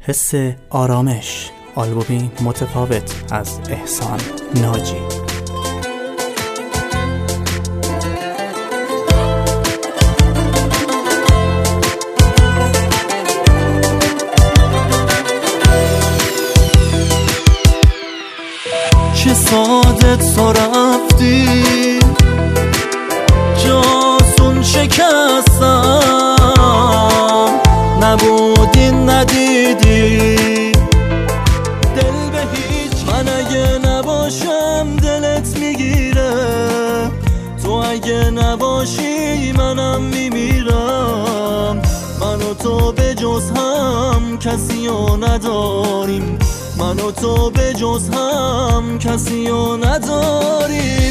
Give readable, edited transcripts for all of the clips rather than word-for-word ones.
حس آرامش، آلبومی متفاوت از احسان ناجی. چه ساده تو رفتی، جاسون شکستم، نبودی ندیدی دل به هیچ. من اگه نباشم دلت میگیره، تو اگه نباشی منم میمیرم. من و تو به جز هم کسی رو نداریم، من و تو به جز هم کسی رو نداریم.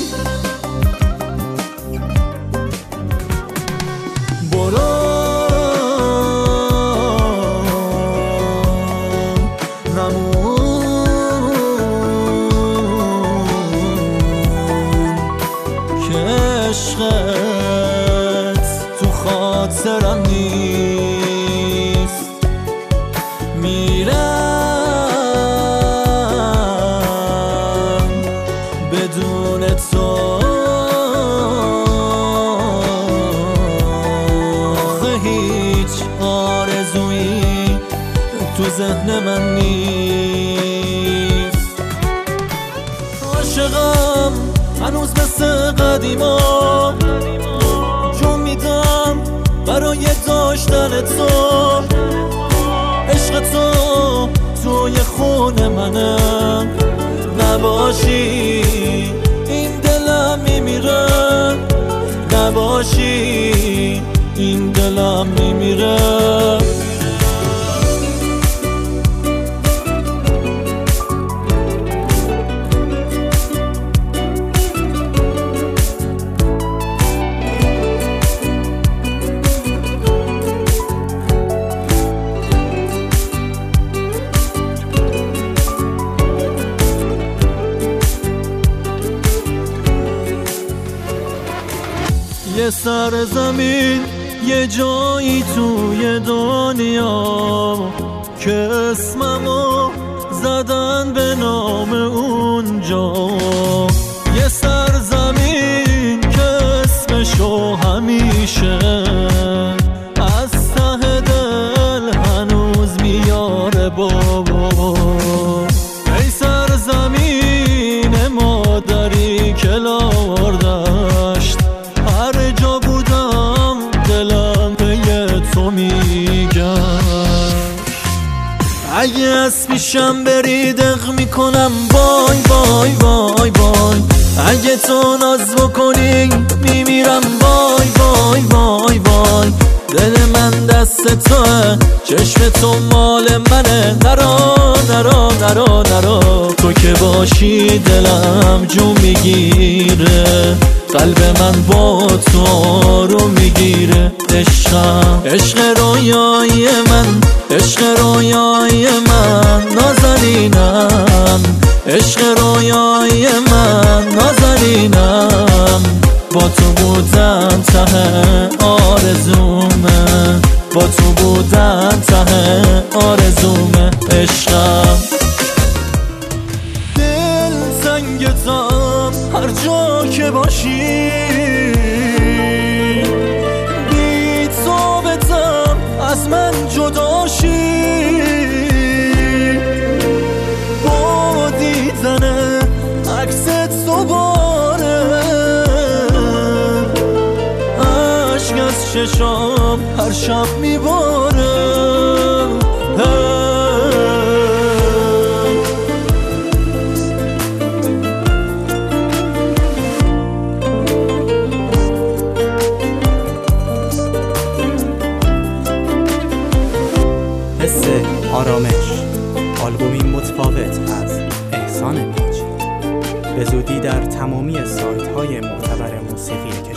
برو نمون که عشقت تو خاطرم نیست. میرم بدون تو، هیچ آرزویی تو ذهن من نیست. عاشقم هنوز مثل قدیما، جون میدم برای داشتن تو. عشق تو توی خون منه، نباشی این دلم میمیره، نباشی این دلم میمیره. یه سرزمین، یه جایی توی دنیا که اسممو زدن به نام اونجا. یه سرزمین که اسمشو همیشه از ته دل هنوز میاره بابا. ای سرزمین مادری که لار داشت، هر جا بودم دلم به تو میگم. اگه اسمیشم بری دق میکنم وای وای وای وای. اگه تو ناز بکنی میمیرم وای وای وای وای. دل من دست توه، چشم تو مال منه. نرا نرا نرا نرا، تو که باشی دلم جو میگیره. قلب من با تو رو میگیره. عشقم عشق رویای من، عشق رویای من نازنینم. عشق رویای من نازنینم. با تو بودن ته آرزومه، با تو بودن ته آرزومه. عشقم دل تنگتم هر جا که باشی، بی تو بتم از من جداشی. با دیدن عکست دوباره عشق از چشام هر شب میباره. حس آرامش، آلبومی متفاوت از احسان ناجی. به زودی در تمامی سایت‌های معتبر موسیقی